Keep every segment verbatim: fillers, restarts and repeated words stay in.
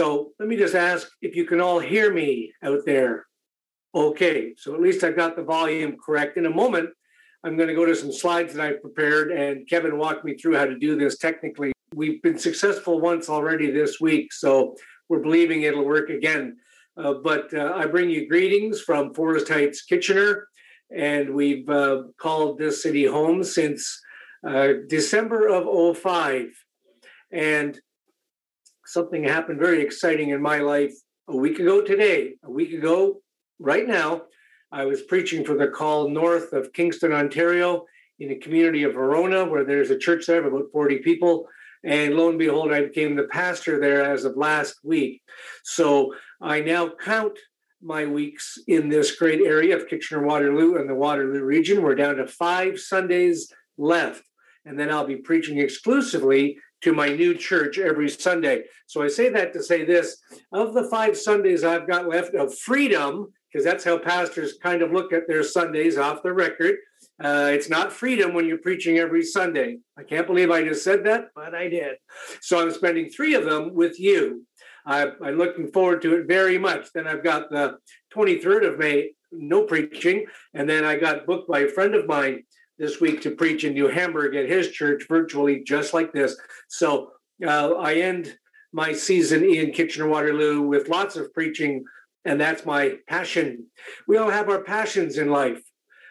So let me just ask if you can all hear me out there. Okay, so at least I got the volume correct. In a moment, I'm going to go to some slides that I've prepared, and Kevin walked me through how to do this technically. We've been successful once already this week, so we're believing it'll work again. Uh, but uh, I bring you greetings from Forest Heights, Kitchener, and we've uh, called this city home since uh, December of oh five. And something happened very exciting in my life a week ago today. A week ago, right now, I was preaching for the call north of Kingston, Ontario, in the community of Verona, where there's a church there of about forty people. And lo and behold, I became the pastor there as of last week. So I now count my weeks in this great area of Kitchener-Waterloo and the Waterloo region. We're down to five Sundays left. And then I'll be preaching exclusively to my new church every Sunday. So I say that to say this: of the five Sundays I've got left of freedom, because that's how pastors kind of look at their Sundays off the record. Uh, it's not freedom when you're preaching every Sunday. I can't believe I just said that, but I did. So I'm spending three of them with you. I, I'm looking forward to it very much. Then I've got the twenty-third of May, no preaching. And then I got booked by a friend of mine this week to preach in New Hamburg at his church virtually, just like this. So uh, I end my season in Kitchener-Waterloo with lots of preaching, and that's my passion. We all have our passions in life.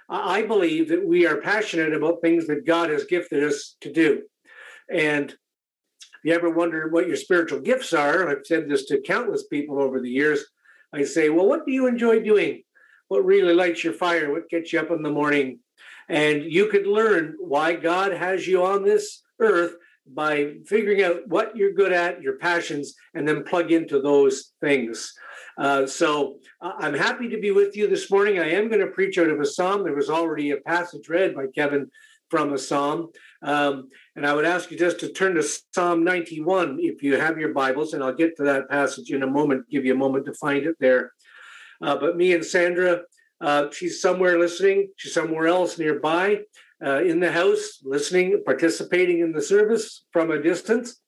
I believe that we are passionate about things that God has gifted us to do. And if you ever wonder what your spiritual gifts are, I've said this to countless people over the years, I say, well, what do you enjoy doing? What really lights your fire? What gets you up in the morning? And you could learn why God has you on this earth by figuring out what you're good at, your passions, and then plug into those things. Uh, so uh, I'm happy to be with you this morning. I am going to preach out of a psalm. There was already a passage read by Kevin from a psalm. Um, and I would ask you just to turn to Psalm ninety-one if you have your Bibles, and I'll get to that passage in a moment, give you a moment to find it there. Uh, but me and Sandra, uh, she's somewhere listening. She's somewhere else nearby uh, in the house, listening, participating in the service from a distance.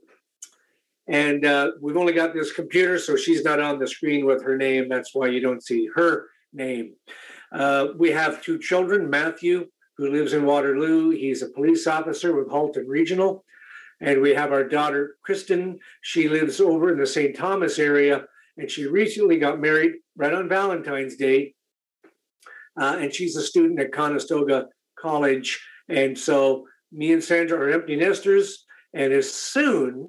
And uh, we've only got this computer, so she's not on the screen with her name. That's why you don't see her name. Uh, we have two children, Matthew, who lives in Waterloo. He's a police officer with Halton Regional. And we have our daughter, Kristen. She lives over in the Saint Thomas area, and she recently got married right on Valentine's Day. Uh, and she's a student at Conestoga College. And so me and Sandra are empty nesters. And as soon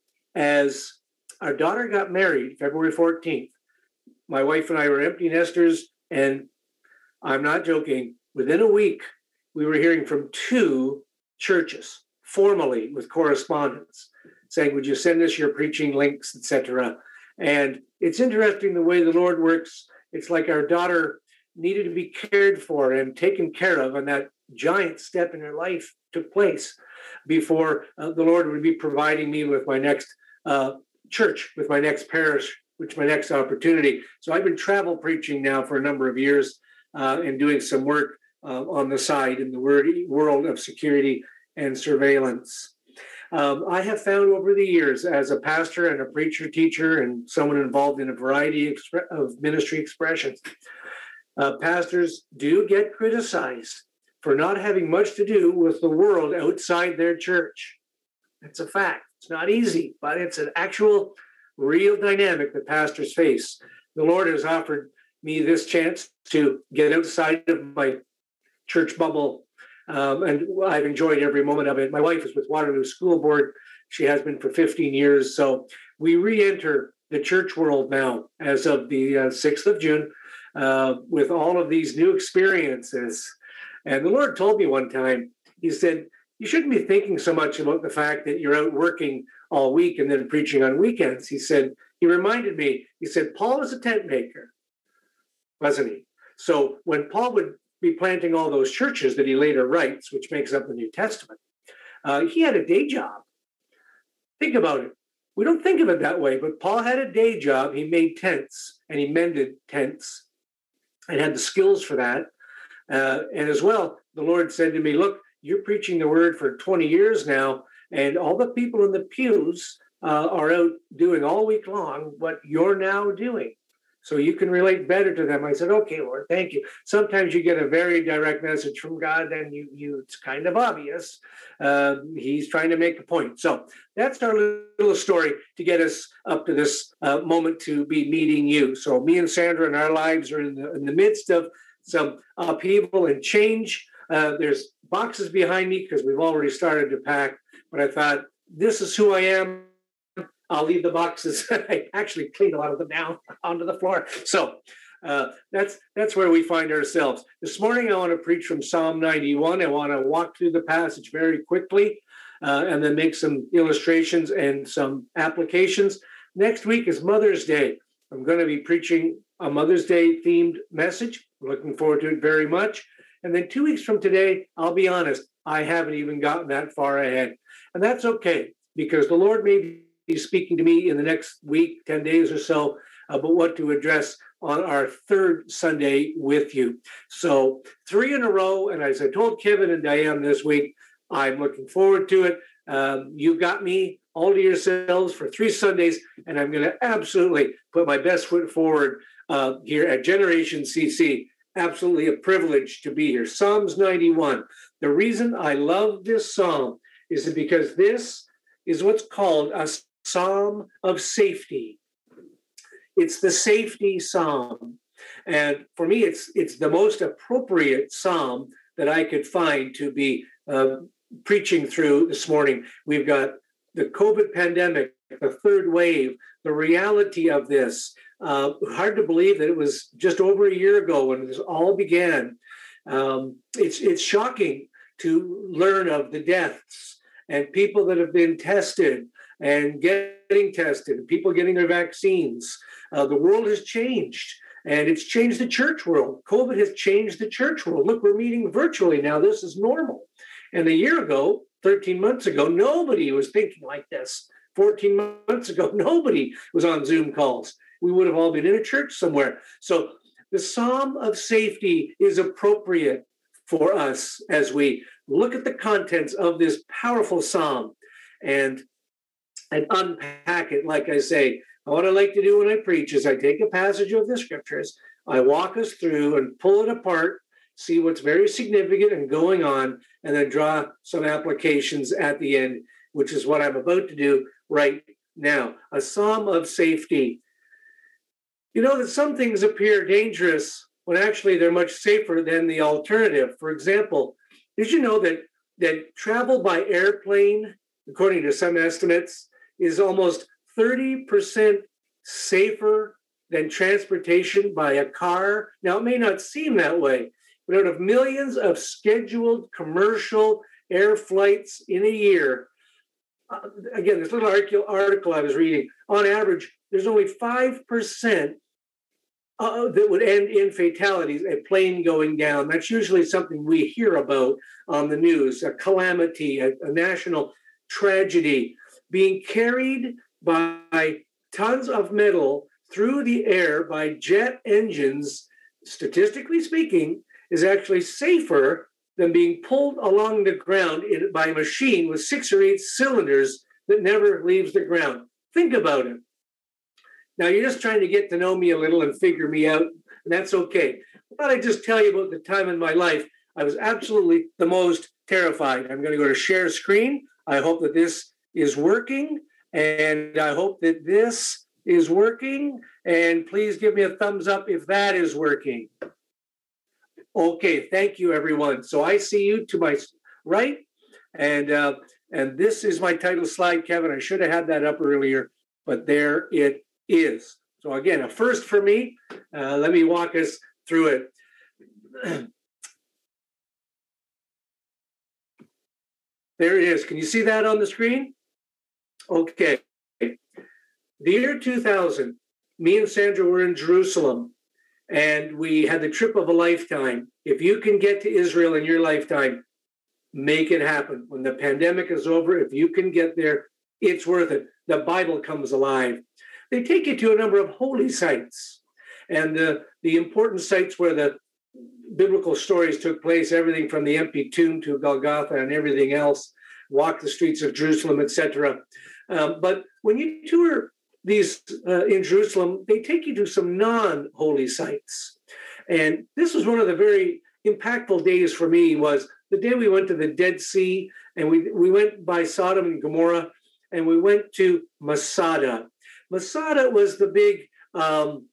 as our daughter got married, February fourteenth, my wife and I were empty nesters, and I'm not joking, within a week, we were hearing from two churches, formally with correspondence, saying, would you send us your preaching links, et cetera. And it's interesting the way the Lord works. It's like our daughter needed to be cared for and taken care of, and that giant step in her life took place before uh, the Lord would be providing me with my next uh, church, with my next parish, which my next opportunity. So I've been travel preaching now for a number of years uh, and doing some work uh, on the side in the word, world of security and surveillance. Um, I have found over the years as a pastor and a preacher, teacher, and someone involved in a variety expre- of ministry expressions, uh, pastors do get criticized for not having much to do with the world outside their church. It's a fact. It's not easy, but it's an actual, real dynamic that pastors face. The Lord has offered me this chance to get outside of my church bubble, um, and I've enjoyed every moment of it. My wife is with Waterloo School Board. She has been for fifteen years. So we re-enter the church world now as of the uh, sixth of June uh, with all of these new experiences. And the Lord told me one time, he said, you shouldn't be thinking so much about the fact that you're out working all week and then preaching on weekends. He said, he reminded me, he said, Paul was a tent maker, wasn't he? So when Paul would be planting all those churches that he later writes, which makes up the New Testament, uh, he had a day job. Think about it. We don't think of it that way, but Paul had a day job. He made tents and he mended tents and had the skills for that. Uh, and as well, the Lord said to me, look, you're preaching the word for twenty years now, and all the people in the pews uh, are out doing all week long what you're now doing. So you can relate better to them. I said, okay, Lord, thank you. Sometimes you get a very direct message from God, and you, you it's kind of obvious. Uh, he's trying to make a point. So that's our little story to get us up to this uh, moment to be meeting you. So me and Sandra and our lives are in the, in the midst of some upheaval and change. Uh, there's boxes behind me because we've already started to pack. But I thought, this is who I am. I'll leave the boxes. I actually cleaned a lot of them down onto the floor. So uh, that's that's where we find ourselves. This morning, I want to preach from Psalm ninety-one. I want to walk through the passage very quickly uh, and then make some illustrations and some applications. Next week is Mother's Day. I'm going to be preaching a Mother's Day themed message. Looking forward to it very much. And then two weeks from today, I'll be honest, I haven't even gotten that far ahead. And that's okay, because the Lord may be He's speaking to me in the next week, ten days or so, about what to address on our third Sunday with you. So three in a row. And as I told Kevin and Diane this week, I'm looking forward to it. Um, you got me all to yourselves for three Sundays, and I'm going to absolutely put my best foot forward uh, here at Generation C C. Absolutely a privilege to be here. Psalms ninety-one. The reason I love this psalm is because this is what's called a psalm of safety. It's the safety psalm. And for me, it's it's the most appropriate psalm that I could find to be uh, preaching through this morning. We've got the COVID pandemic, the third wave, the reality of this. Uh, hard to believe that it was just over a year ago when this all began. Um, it's it's shocking to learn of the deaths and people that have been tested and getting tested, and people getting their vaccines. Uh, the world has changed, and it's changed the church world. COVID has changed the church world. Look, we're meeting virtually now. This is normal. And a year ago, thirteen months ago, nobody was thinking like this. fourteen months ago, nobody was on Zoom calls. We would have all been in a church somewhere. So the psalm of safety is appropriate for us as we look at the contents of this powerful psalm and, and unpack it. Like I say, what I like to do when I preach is I take a passage of the scriptures, I walk us through and pull it apart, see what's very significant and going on, and then draw some applications at the end, which is what I'm about to do right now. A psalm of safety. You know that some things appear dangerous when actually they're much safer than the alternative. For example, did you know that, that travel by airplane, according to some estimates, is almost thirty percent safer than transportation by a car? Now, it may not seem that way, but out of millions of scheduled commercial air flights in a year, uh, again, this little article I was reading, on average, there's only five percent uh, that would end in fatalities, a plane going down. That's usually something we hear about on the news, a calamity, a, a national tragedy, being carried by tons of metal through the air by jet engines, statistically speaking, is actually safer than being pulled along the ground in, by a machine with six or eight cylinders that never leaves the ground. Think about it. Now, you're just trying to get to know me a little and figure me out, and that's okay. But I just tell you about the time in my life I was absolutely the most terrified. I'm going to go to share screen. I hope that this is working, and I hope that this is working. And please give me a thumbs up if that is working. Okay, thank you, everyone. So I see you to my right, and uh, and this is my title slide, Kevin. I should have had that up earlier, but there it is. So again, a first for me. Uh, let me walk us through it. There it is. Can you see that on the screen? Okay. The year two thousand, me and Sandra were in Jerusalem, and we had the trip of a lifetime. If you can get to Israel in your lifetime, make it happen. When the pandemic is over, if you can get there, it's worth it. The Bible comes alive. They take you to a number of holy sites, and the, the important sites where the biblical stories took place, everything from the empty tomb to Golgotha and everything else, walk the streets of Jerusalem, et cetera. Um, but when you tour these uh, in Jerusalem, they take you to some non-holy sites. And this was one of the very impactful days for me, was the day we went to the Dead Sea, and we, we went by Sodom and Gomorrah, and we went to Masada. Masada was the big um,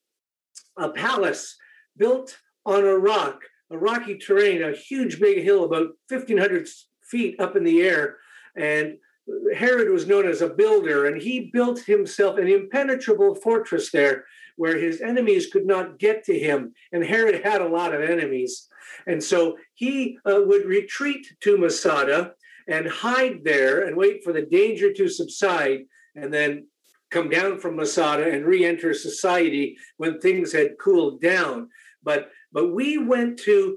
a palace built on a rock, a rocky terrain, a huge big hill about fifteen hundred feet up in the air. And Herod was known as a builder, and he built himself an impenetrable fortress there where his enemies could not get to him. And Herod had a lot of enemies. And so he uh, would retreat to Masada and hide there and wait for the danger to subside, and then come down from Masada and re-enter society when things had cooled down. But, but we went to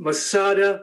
Masada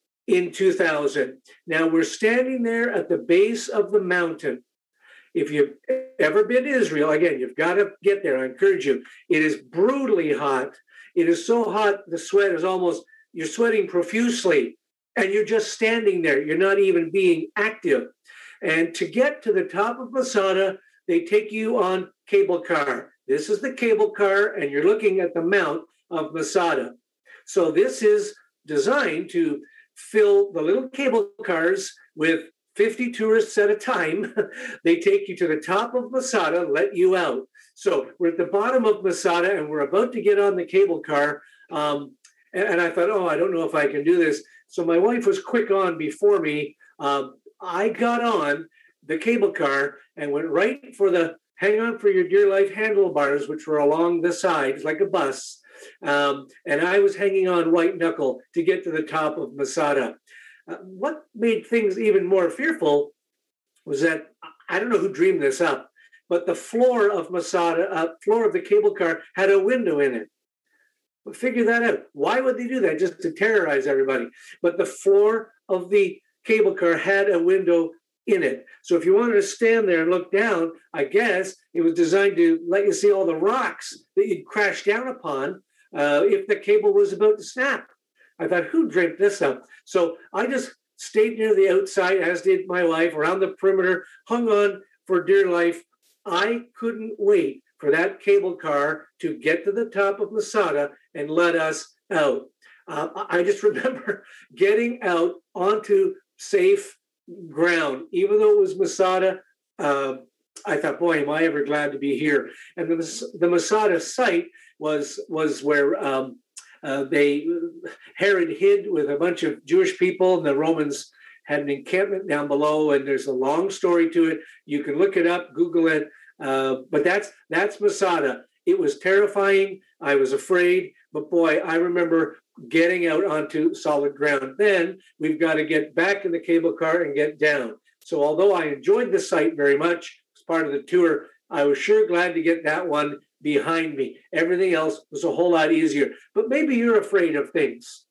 in two thousand. Now we're standing there at the base of the mountain. If you've ever been to Israel, again, you've got to get there. I encourage you. It is brutally hot. It is so hot, the sweat is almost, you're sweating profusely, and you're just standing there. You're not even being active. And to get to the top of Masada, they take you on cable car. This is the cable car, and you're looking at the mount of Masada. So this is designed to fill the little cable cars with fifty tourists at a time. They take you to the top of Masada, let you out. So we're at the bottom of Masada, and we're about to get on the cable car. Um, and, and I thought, oh, I don't know if I can do this. So my wife was quick on before me. Um, I got on the cable car and went right for the hang on for your dear life handlebars, which were along the sides like a bus. Um, and I was hanging on white knuckle to get to the top of Masada. Uh, what made things even more fearful was that, I don't know who dreamed this up, but the floor of Masada, uh, floor of the cable car had a window in it. But figure that out. Why would they do that? Just to terrorize everybody. But the floor of the cable car had a window in it. So if you wanted to stand there and look down, I guess it was designed to let you see all the rocks that you'd crash down upon uh, if the cable was about to snap. I thought, who dreamt this up? So I just stayed near the outside, as did my wife, around the perimeter, hung on for dear life. I couldn't wait for that cable car to get to the top of Masada and let us out. Uh, I just remember getting out onto safe ground, even though it was Masada. Uh, I thought, boy, am I ever glad to be here. And the, the Masada site was was where um, uh, they Herod hid with a bunch of Jewish people, and the Romans had an encampment down below. And there's a long story to it. You can look it up, Google it. Uh, but that's that's Masada. It was terrifying. I was afraid, but boy, I remember getting out onto solid ground. Then we've got to get back in the cable car and get down. So although I enjoyed the site very much as part of the tour, I was sure glad to get that one behind me. Everything else was a whole lot easier. But maybe you're afraid of things.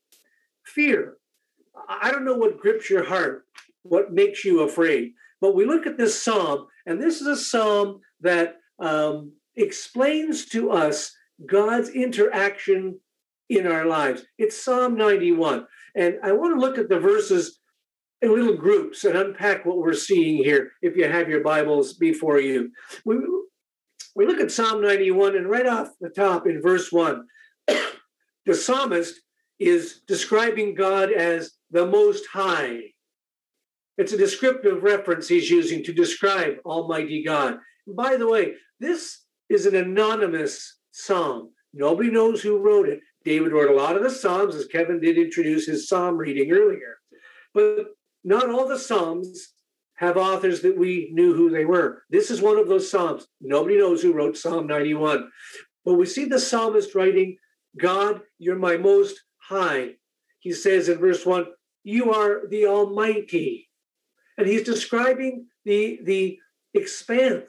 Fear. I don't know what grips your heart, what makes you afraid. But we look at this psalm, and this is a psalm that um, explains to us God's interaction in our lives. It's Psalm ninety-one. And I want to look at the verses in little groups and unpack what we're seeing here, if you have your Bibles before you. We, we look at Psalm ninety-one, and right off the top in verse one, the psalmist is describing God as the Most High. It's a descriptive reference he's using to describe Almighty God. And by the way, this is an anonymous psalm. Nobody knows who wrote it. David wrote a lot of the psalms, as Kevin did introduce his psalm reading earlier. But not all the psalms have authors that we knew who they were. This is one of those psalms. Nobody knows who wrote Psalm ninety-one. But we see the psalmist writing, God, you're my most high. He says in verse one, you are the Almighty. And he's describing the, the expanse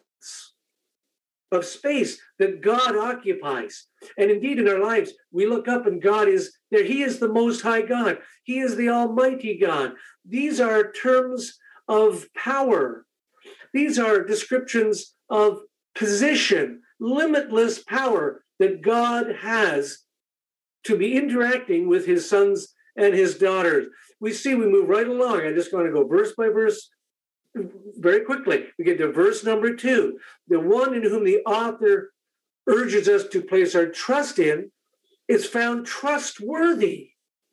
of space that God occupies. And indeed, in our lives, we look up and God is there. He is the Most High God. He is the Almighty God. These are terms of power. These are descriptions of position, limitless power that God has to be interacting with his sons and his daughters. We see we move right along. I'm just going to go verse by verse. very quickly, we get to verse number two. The one in whom the author urges us to place our trust in is found trustworthy.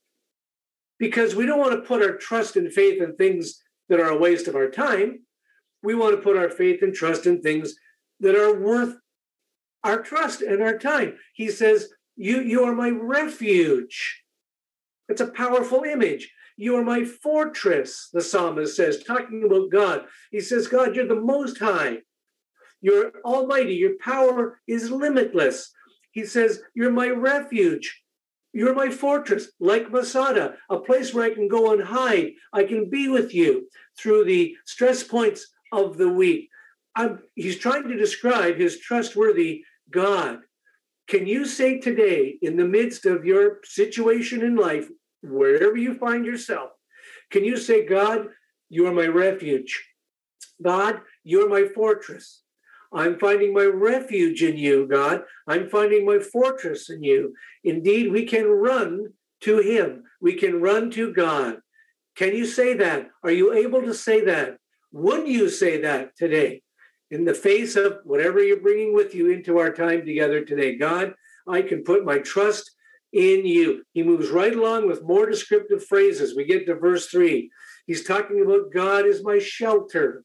Because we don't want to put our trust and faith in things that are a waste of our time. We want to put our faith and trust in things that are worth our trust and our time. He says, you, you are my refuge. It's a powerful image. You are my fortress, the psalmist says, talking about God. He says, God, you're the Most High. You're almighty. Your power is limitless. He says, you're my refuge. You're my fortress, like Masada, a place where I can go and hide. I can be with you through the stress points of the week. I'm, he's trying to describe his trustworthy God. Can you say today, in the midst of your situation in life, wherever you find yourself, can you say, God, you are my refuge. God, you are my fortress. I'm finding my refuge in you, God. I'm finding my fortress in you. Indeed, we can run to him. We can run to God. Can you say that? Are you able to say that? Would you say that today in the face of whatever you're bringing with you into our time together today? God, I can put my trust in you. He moves right along with more descriptive phrases. We get to verse three. He's talking about God is my shelter.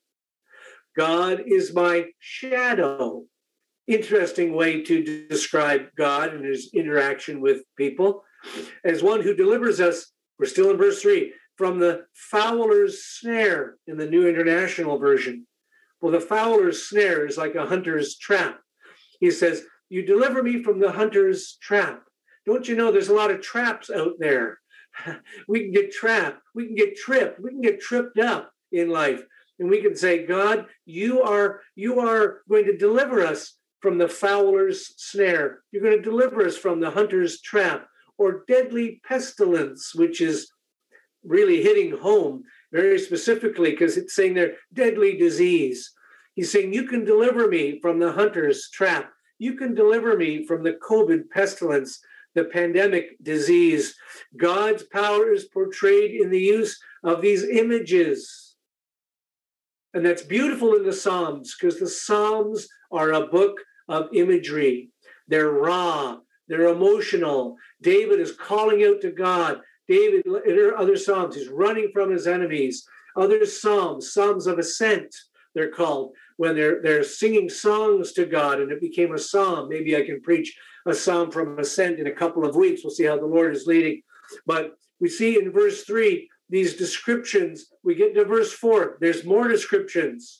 God is my shadow. Interesting way to describe God and his interaction with people. As one who delivers us, we're still in verse three, from the fowler's snare in the New International Version. Well, the fowler's snare is like a hunter's trap. He says, you deliver me from the hunter's trap. Don't you know there's a lot of traps out there? We can get trapped. We can get tripped. We can get tripped up in life. And we can say, God, you are, you are going to deliver us from the fowler's snare. You're going to deliver us from the hunter's trap or deadly pestilence, which is really hitting home very specifically because it's saying there, deadly disease. He's saying, you can deliver me from the hunter's trap. You can deliver me from the COVID pestilence, the pandemic disease. God's power is portrayed in the use of these images. And that's beautiful in the Psalms because the Psalms are a book of imagery. They're raw. They're emotional. David is calling out to God. David, in other Psalms, he's running from his enemies. Other Psalms, Psalms of Ascent, they're called, when they're, they're singing songs to God and it became a psalm. Maybe I can preach a psalm from Ascent in a couple of weeks. We'll see how the Lord is leading. But we see in verse three, these descriptions. We get to verse four. There's more descriptions.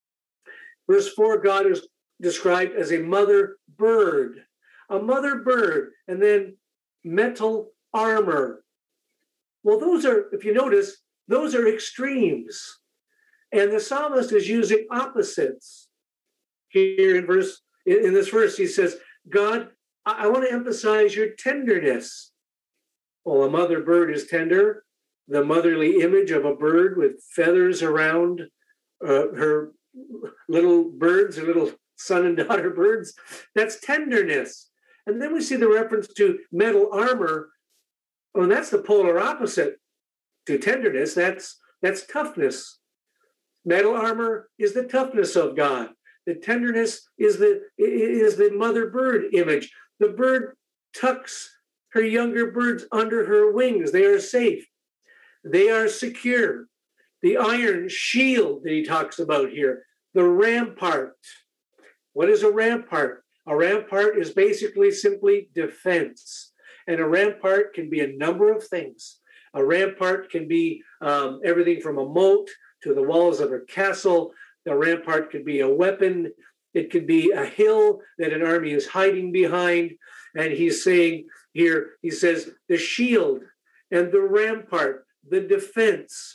Verse four, God is described as a mother bird. A mother bird. And then metal armor. Well, those are, if you notice, those are extremes. And the psalmist is using opposites. Here in verse, in this verse, he says, God, I want to emphasize your tenderness. Well, a mother bird is tender. The motherly image of a bird with feathers around uh, her little birds, her little son and daughter birds. That's tenderness. And then we see the reference to metal armor. Oh, and that's the polar opposite to tenderness. That's, that's toughness. Metal armor is the toughness of God. The tenderness is the, is the mother bird image. The bird tucks her younger birds under her wings. They are safe. They are secure. The iron shield that he talks about here, the rampart. What is a rampart? A rampart is basically simply defense. And a rampart can be a number of things. A rampart can be um, everything from a moat to the walls of a castle. A rampart could be a weapon. It could be a hill that an army is hiding behind. And he's saying here, he says, the shield and the rampart, the defense.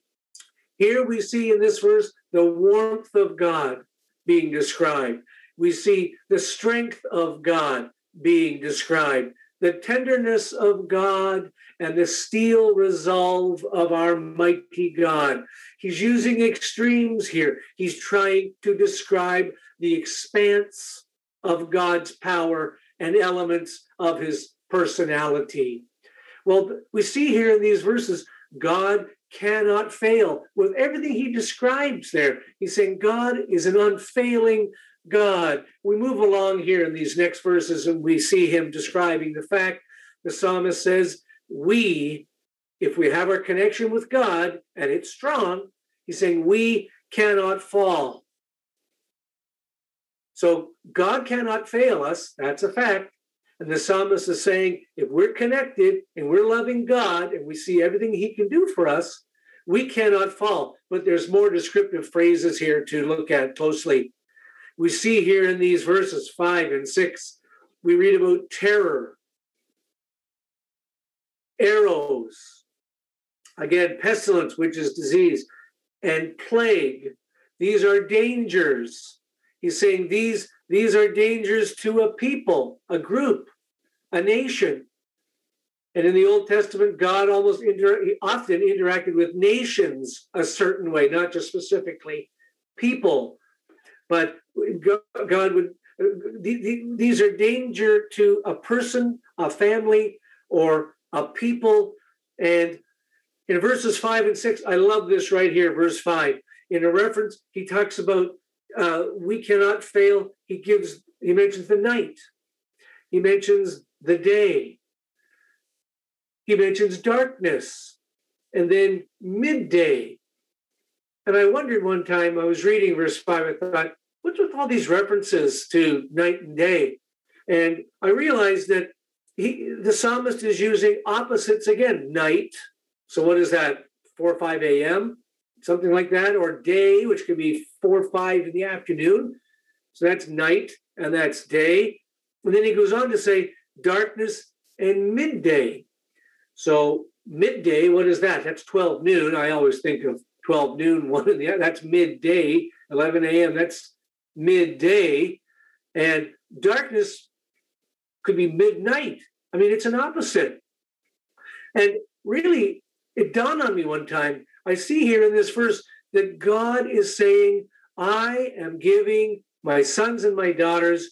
Here we see in this verse the warmth of God being described. We see the strength of God being described, the tenderness of God and the steel resolve of our mighty God. He's using extremes here. He's trying to describe the expanse of God's power and elements of his personality. Well, we see here in these verses, God cannot fail. With everything he describes there, he's saying God is an unfailing God. We move along here in these next verses and we see him describing the fact the psalmist says, we, if we have our connection with God and it's strong, he's saying we cannot fall. So God cannot fail us. That's a fact. And the psalmist is saying, if we're connected and we're loving God and we see everything he can do for us, we cannot fall. But there's more descriptive phrases here to look at closely. We see here in these verses five and six, we read about terror, arrows, again, pestilence, which is disease, and plague. These are dangers. He's saying these, these are dangers to a people, a group, a nation. And in the Old Testament, God almost inter- often interacted with nations a certain way, not just specifically people, but God would, these are danger to a person, a family, or a people. And in verses five and six, I love this right here, verse five. In a reference, he talks about uh, we cannot fail. He gives, he mentions the night. He mentions the day. He mentions darkness. And then midday. And I wondered one time, I was reading verse five, I thought, what's with all these references to night and day? And I realized that he, the psalmist is using opposites again, night. So what is that, four or five a.m., something like that, or day, which could be four or five in the afternoon. So that's night and that's day. And then he goes on to say darkness and midday. So midday, what is that? That's twelve noon. I always think of twelve noon, one in the other. That's midday, eleven a.m. That's midday. And darkness could be midnight. I mean, it's an opposite. And really, it dawned on me one time, I see here in this verse that God is saying, I am giving my sons and my daughters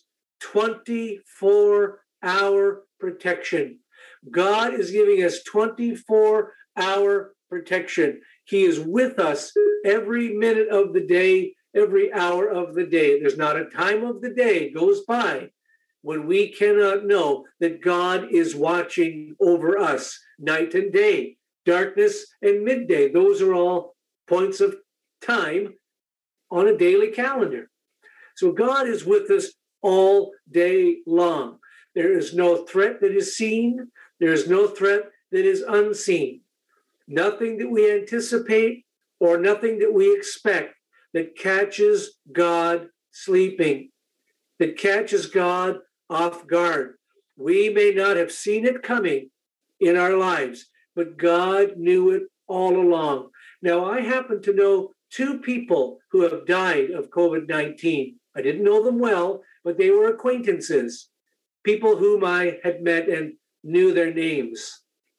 twenty-four hour protection. God is giving us twenty-four hour protection. He is with us every minute of the day, every hour of the day. There's not a time of the day goes by when we cannot know that God is watching over us night and day, darkness and midday. Those are all points of time on a daily calendar. So God is with us all day long. There is no threat that is seen. There is no threat that is unseen. Nothing that we anticipate or nothing that we expect that catches God sleeping, that catches God off guard. We may not have seen it coming in our lives, but God knew it all along. Now, I happen to know two people who have died of COVID nineteen. I didn't know them well, but they were acquaintances, people whom I had met and knew their names.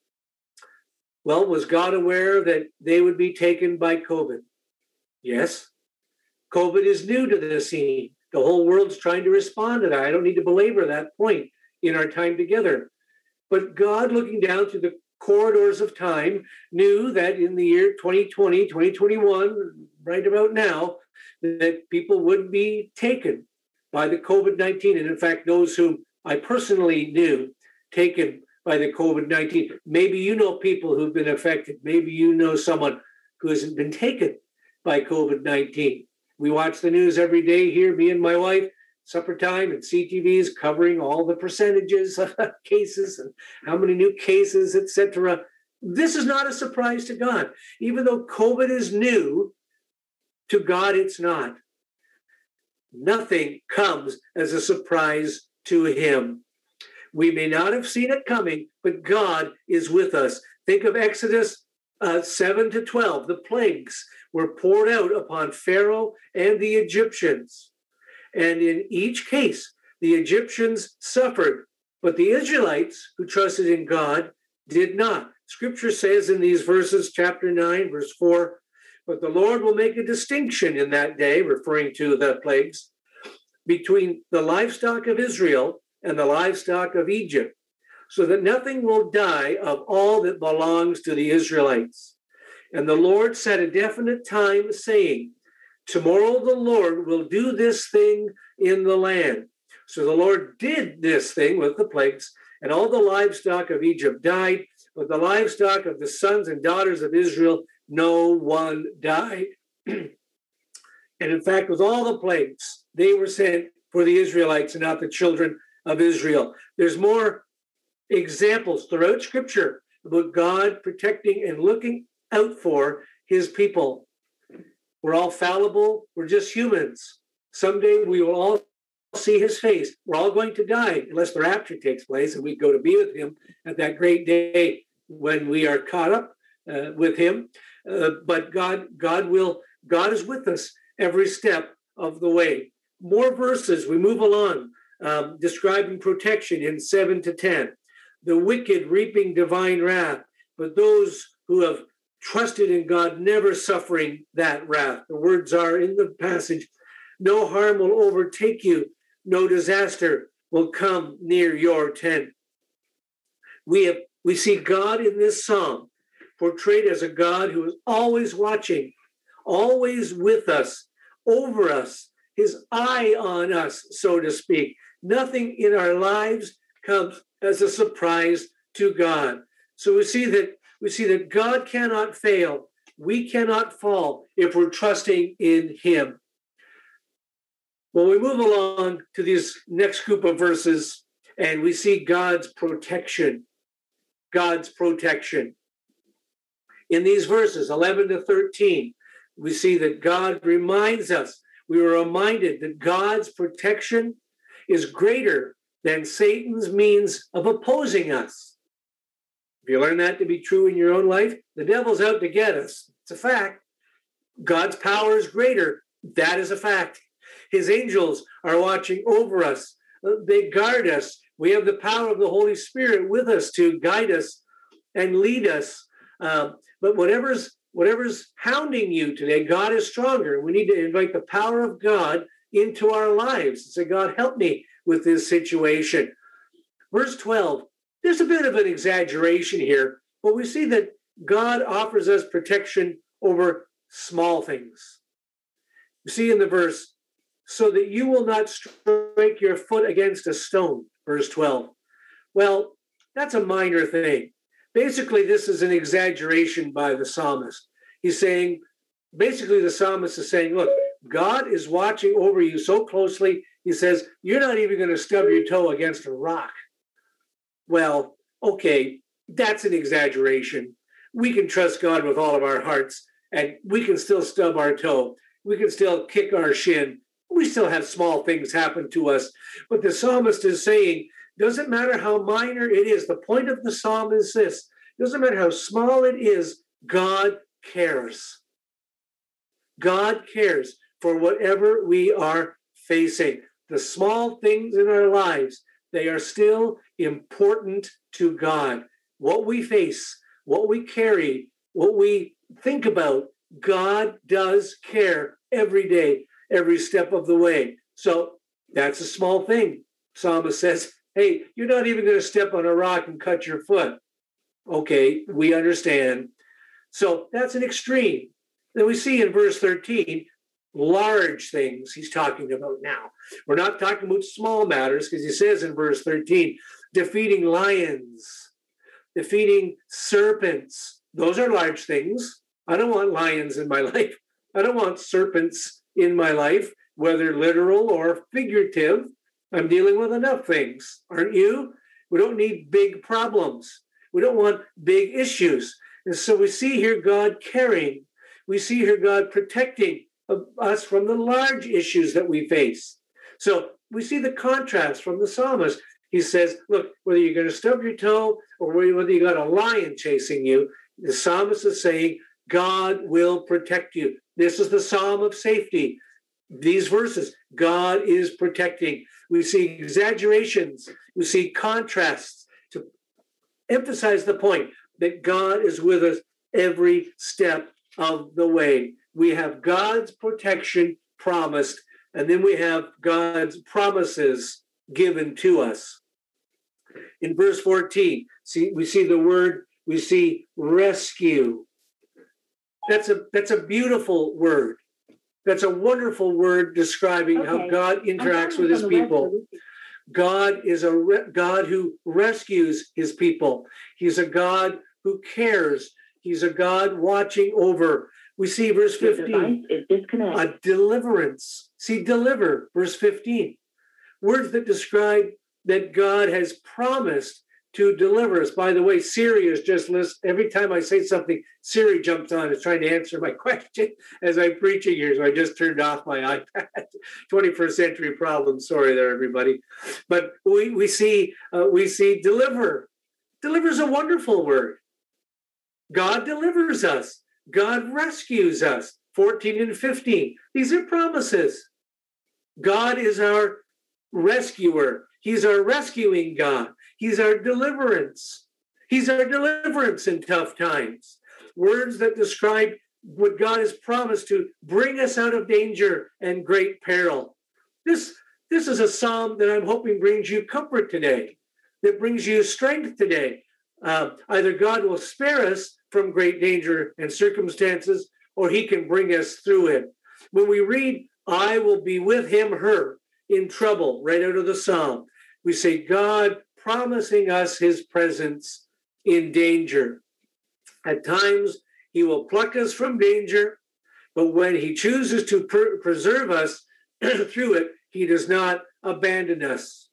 Well, was God aware that they would be taken by COVID? Yes. COVID is new to the scene. The whole world's trying to respond to that. I don't need to belabor that point in our time together. But God, looking down through the corridors of time, knew that in the year twenty twenty, twenty twenty-one, right about now, that people would be taken by the COVID nineteen. And in fact, those whom I personally knew taken by the COVID nineteen. Maybe you know people who've been affected. Maybe you know someone who hasn't been taken by COVID nineteen. We watch the news every day here, me and my wife, supper time, and C T V is covering all the percentages of cases and how many new cases, et cetera. This is not a surprise to God. Even though COVID is new, to God it's not. Nothing comes as a surprise to him. We may not have seen it coming, but God is with us. Think of Exodus uh, seven to twelve. The plagues were poured out upon Pharaoh and the Egyptians. And in each case, the Egyptians suffered, but the Israelites who trusted in God did not. Scripture says in these verses, chapter nine, verse four, but the Lord will make a distinction in that day, referring to the plagues, between the livestock of Israel and the livestock of Egypt, so that nothing will die of all that belongs to the Israelites. And the Lord set a definite time, saying, tomorrow the Lord will do this thing in the land. So the Lord did this thing with the plagues, and all the livestock of Egypt died, but the livestock of the sons and daughters of Israel, no one died. And in fact, with all the plagues, they were sent for the Israelites and not the children of Israel. There's more examples throughout Scripture about God protecting and looking out for his people. We're all fallible. We're just humans. Someday we will all see his face. We're all going to die unless the rapture takes place and we go to be with him at that great day when we are caught up uh, with him. Uh, but God, God will, God is with us every step of the way. More verses, we move along, um, describing protection in seven to ten. The wicked reaping divine wrath, but those who have trusted in God never suffering that wrath. The words are in the passage, no harm will overtake you, no disaster will come near your tent. We have we see God in this psalm portrayed as a God who is always watching, always with us, over us, his eye on us, so to speak. Nothing in our lives comes as a surprise to God. So we see that we see that God cannot fail. We cannot fall if we're trusting in him. Well, we move along to these next group of verses, and we see God's protection. God's protection. In these verses, eleven to thirteen, we see that God reminds us, we are reminded that God's protection is greater than Satan's means of opposing us. If you learn that to be true in your own life, the devil's out to get us. It's a fact. God's power is greater. That is a fact. His angels are watching over us. They guard us. We have the power of the Holy Spirit with us to guide us and lead us. Um, but whatever's whatever's hounding you today, God is stronger. We need to invite the power of God into our lives and say, God, help me with this situation. Verse twelve, there's a bit of an exaggeration here, but we see that God offers us protection over small things. You see in the verse, so that you will not strike your foot against a stone, verse twelve. Well, that's a minor thing. Basically, this is an exaggeration by the psalmist. He's saying, basically the psalmist is saying, look, God is watching over you so closely, he says, you're not even going to stub your toe against a rock. Well, okay, that's an exaggeration. We can trust God with all of our hearts, and we can still stub our toe. We can still kick our shin. We still have small things happen to us. But the psalmist is saying, doesn't matter how minor it is. The point of the psalm is this. Doesn't matter how small it is, God cares. God cares for whatever we are facing. The small things in our lives, they are still important to God. What we face, what we carry, what we think about, God does care every day, every step of the way. So that's a small thing. Psalmist says, hey, you're not even going to step on a rock and cut your foot. Okay, we understand. So that's an extreme. Then we see in verse thirteen, large things he's talking about now. We're not talking about small matters because he says in verse thirteen, defeating lions, defeating serpents. Those are large things. I don't want lions in my life. I don't want serpents in my life, whether literal or figurative. I'm dealing with enough things, aren't you? We don't need big problems. We don't want big issues. And so we see here God caring. We see here God protecting us from the large issues that we face. So we see the contrast from the psalmist. He says, look, whether you're going to stub your toe or whether you got a lion chasing you, the psalmist is saying, God will protect you. This is the psalm of safety. These verses, God is protecting. We see exaggerations. We see contrasts to emphasize the point that God is with us every step of the way. We have God's protection promised, and then we have God's promises given to us. In verse fourteen, see, we see the word, we see rescue. That's a that's a beautiful word. That's a wonderful word describing okay. how God interacts with his people. God is a re- God who rescues his people. He's a God who cares. He's a God watching over. We see verse fifteen, a deliverance. See, deliver, verse fifteen. Words that describe that God has promised to deliver us. By the way, Siri is just list. Every time I say something, Siri jumps on. It's trying to answer my question as I'm preaching here. So I just turned off my iPad. twenty-first century problem. Sorry there, everybody. But we we see uh, we see deliver. Deliver is a wonderful word. God delivers us. God rescues us. fourteen and fifteen. These are promises. God is our rescuer. He's our rescuing God. He's our deliverance. He's our deliverance in tough times. Words that describe what God has promised to bring us out of danger and great peril. This, this is a psalm that I'm hoping brings you comfort today, that brings you strength today. Uh, either God will spare us from great danger and circumstances, or he can bring us through it. When we read, I will be with him, her, in trouble, right out of the psalm, we say, God promising us his presence in danger. At times, he will pluck us from danger, but when he chooses to per- preserve us through it, he does not abandon us.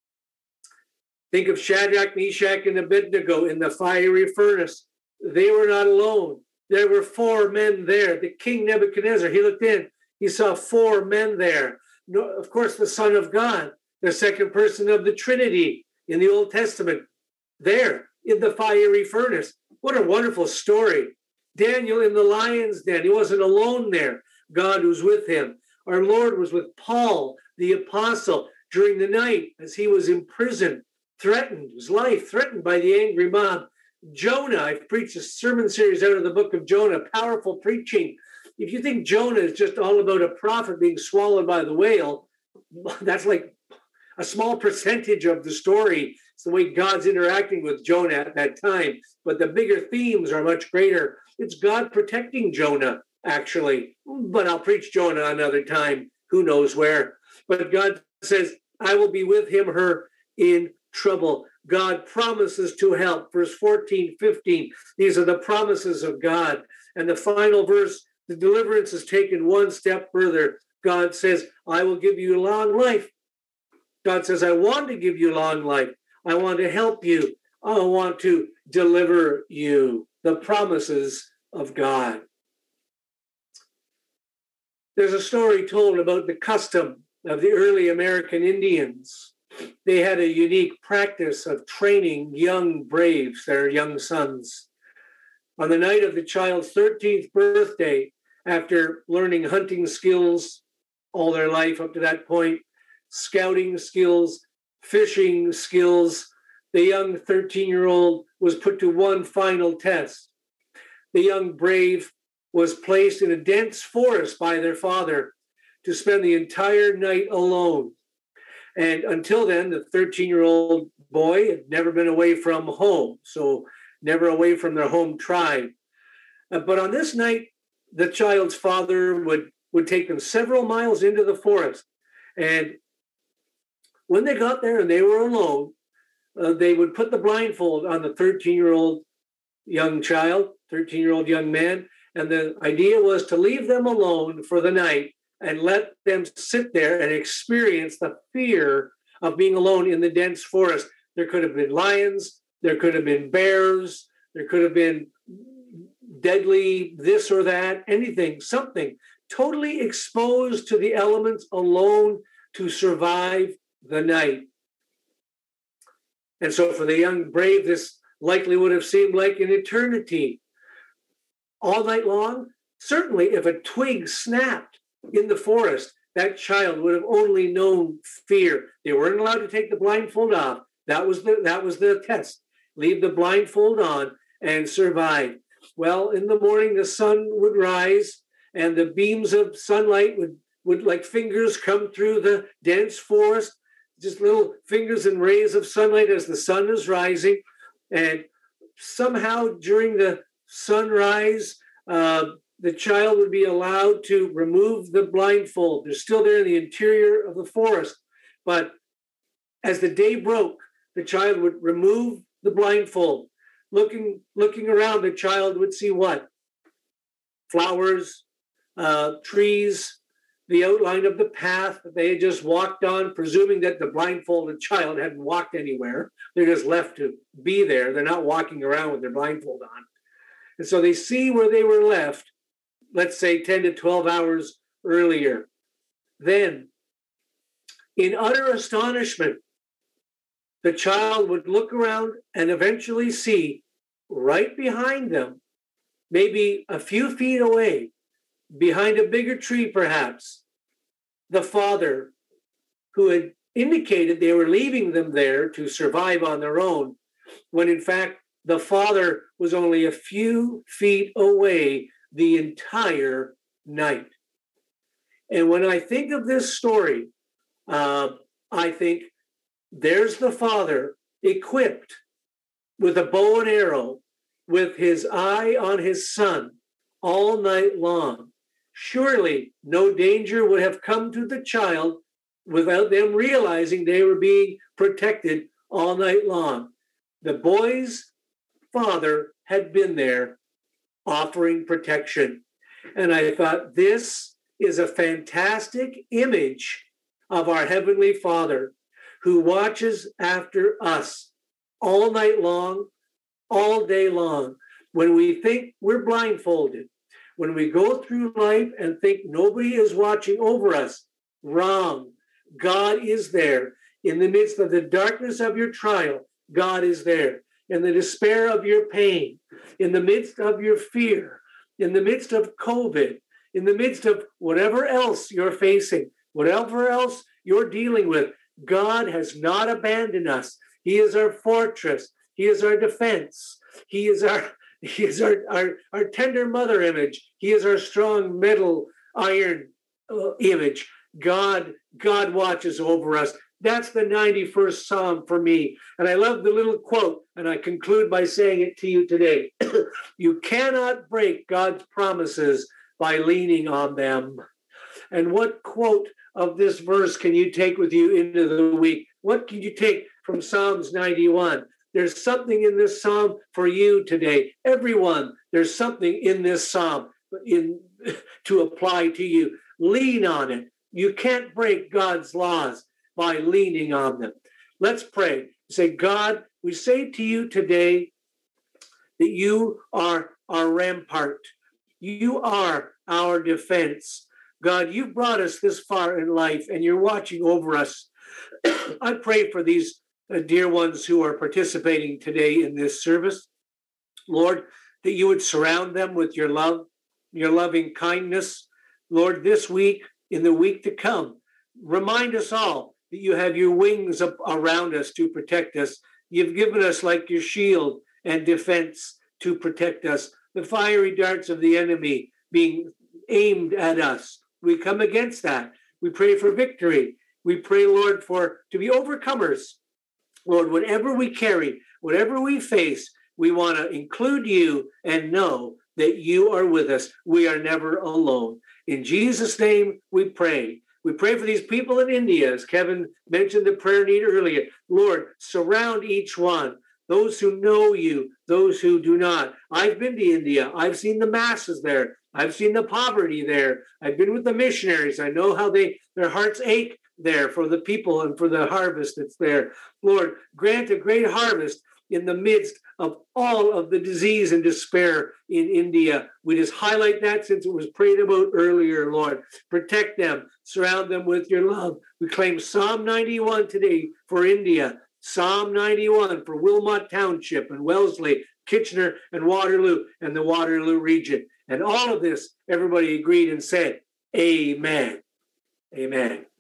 Think of Shadrach, Meshach, and Abednego in the fiery furnace. They were not alone. There were four men there. The king Nebuchadnezzar, he looked in. He saw four men there. No, of course, the Son of God, the second person of the Trinity in the Old Testament, there in the fiery furnace. What a wonderful story. Daniel in the lion's den. He wasn't alone there. God was with him. Our Lord was with Paul, the apostle, during the night as he was in prison, threatened, his life threatened by the angry mob. Jonah, I've preached a sermon series out of the book of Jonah, powerful preaching. If you think Jonah is just all about a prophet being swallowed by the whale, that's like a small percentage of the story. It's the way God's interacting with Jonah at that time. But the bigger themes are much greater. It's God protecting Jonah, actually. But I'll preach Jonah another time, who knows where. But God says, I will be with him, her, in trouble. God promises to help. Verse fourteen, fifteen. These are the promises of God. And the final verse, the deliverance is taken one step further. God says, I will give you long life. God says, I want to give you long life. I want to help you. I want to deliver you. The promises of God. There's a story told about the custom of the early American Indians. They had a unique practice of training young braves, their young sons. On the night of the child's thirteenth birthday, after learning hunting skills all their life up to that point, scouting skills, fishing skills, the young thirteen-year-old was put to one final test. The young brave was placed in a dense forest by their father to spend the entire night alone. And until then, the thirteen-year-old boy had never been away from home, so never away from their home tribe. Uh, but on this night, the child's father would, would take them several miles into the forest. And when they got there and they were alone, uh, they would put the blindfold on the thirteen-year-old young child, thirteen-year-old young man. And the idea was to leave them alone for the night and let them sit there and experience the fear of being alone in the dense forest. There could have been lions, there could have been bears, there could have been deadly this or that, anything, something. Totally exposed to the elements alone to survive the night. And so for the young brave, this likely would have seemed like an eternity. All night long, certainly if a twig snapped in the forest, that child would have only known fear. They weren't allowed to take the blindfold off. That was the, that was the test. Leave the blindfold on and survive. Well, in the morning, the sun would rise and the beams of sunlight would, would like fingers come through the dense forest, just little fingers and rays of sunlight as the sun is rising. And somehow during the sunrise, uh, the child would be allowed to remove the blindfold. They're still there in the interior of the forest. But as the day broke, the child would remove the blindfold. Looking, looking around, the child would see what? Flowers, uh, trees, the outline of the path that they had just walked on, presuming that the blindfolded child hadn't walked anywhere. They're just left to be there. They're not walking around with their blindfold on. And so they see where they were left, let's say ten to twelve hours earlier. Then, in utter astonishment, the child would look around and eventually see right behind them, maybe a few feet away, behind a bigger tree perhaps, the father who had indicated they were leaving them there to survive on their own, when in fact the father was only a few feet away the entire night. And when I think of this story, uh, I think there's the father equipped with a bow and arrow, with his eye on his son all night long. Surely no danger would have come to the child without them realizing they were being protected all night long. The boy's father had been there offering protection. And I thought, this is a fantastic image of our Heavenly Father who watches after us all night long, all day long. When we think we're blindfolded, when we go through life and think nobody is watching over us, wrong. God is there. In the midst of the darkness of your trial, God is there. In the despair of your pain, in the midst of your fear, in the midst of COVID, in the midst of whatever else you're facing, whatever else you're dealing with, God has not abandoned us. He is our fortress. He is our defense. He is our He is our, our, our tender mother image. He is our strong metal iron uh, image. God, God watches over us. That's the ninety-first Psalm for me. And I love the little quote, and I conclude by saying it to you today. You cannot break God's promises by leaning on them. And what quote of this verse can you take with you into the week? What can you take from Psalms ninety-one? There's something in this psalm for you today. Everyone, there's something in this psalm in, to apply to you. Lean on it. You can't break God's laws by leaning on them. Let's pray. Say, God, we say to you today that you are our rampart. You are our defense. God, you've brought us this far in life, and you're watching over us. I pray for these uh, dear ones who are participating today in this service. Lord, that you would surround them with your love, your loving kindness. Lord, this week, in the week to come, remind us all that you have your wings up around us to protect us. You've given us like your shield and defense to protect us. The fiery darts of the enemy being aimed at us, we come against that. We pray for victory. We pray, Lord, for to be overcomers. Lord, whatever we carry, whatever we face, we want to include you and know that you are with us. We are never alone. In Jesus' name, we pray. We pray for these people in India, as Kevin mentioned the prayer need earlier. Lord, surround each one, those who know you, those who do not. I've been to India. I've seen the masses there. I've seen the poverty there. I've been with the missionaries. I know how they their hearts ache there for the people and for the harvest that's there. Lord, grant a great harvest in the midst of all of the disease and despair in India. We just highlight that since it was prayed about earlier, Lord. Protect them. Surround them with your love. We claim Psalm ninety-one today for India. Psalm ninety-one for Wilmot Township and Wellesley, Kitchener and Waterloo and the Waterloo region. And all of this, everybody agreed and said, amen. Amen.